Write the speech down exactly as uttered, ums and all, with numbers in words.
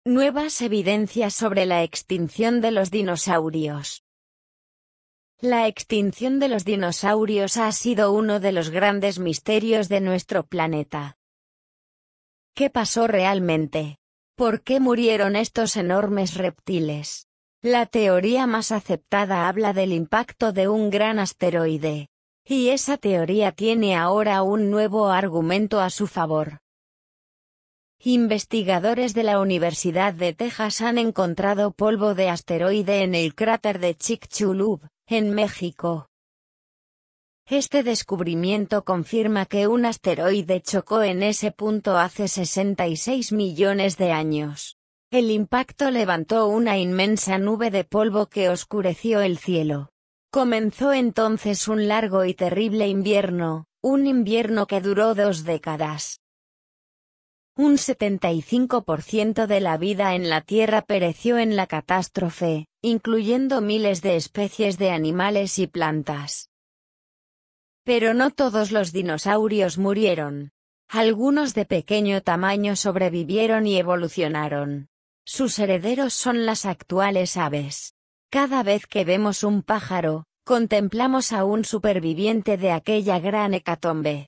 Nuevas evidencias sobre la extinción de los dinosaurios. La extinción de los dinosaurios ha sido uno de los grandes misterios de nuestro planeta. ¿Qué pasó realmente? ¿Por qué murieron estos enormes reptiles? La teoría más aceptada habla del impacto de un gran asteroide. Y esa teoría tiene ahora un nuevo argumento a su favor. Investigadores de la Universidad de Texas han encontrado polvo de asteroide en el cráter de Chicxulub, en México. Este descubrimiento confirma que un asteroide chocó en ese punto hace sesenta y seis millones de años. El impacto levantó una inmensa nube de polvo que oscureció el cielo. Comenzó entonces un largo y terrible invierno, un invierno que duró dos décadas. Un setenta y cinco por ciento de la vida en la Tierra pereció en la catástrofe, incluyendo miles de especies de animales y plantas. Pero no todos los dinosaurios murieron. Algunos de pequeño tamaño sobrevivieron y evolucionaron. Sus herederos son las actuales aves. Cada vez que vemos un pájaro, contemplamos a un superviviente de aquella gran hecatombe.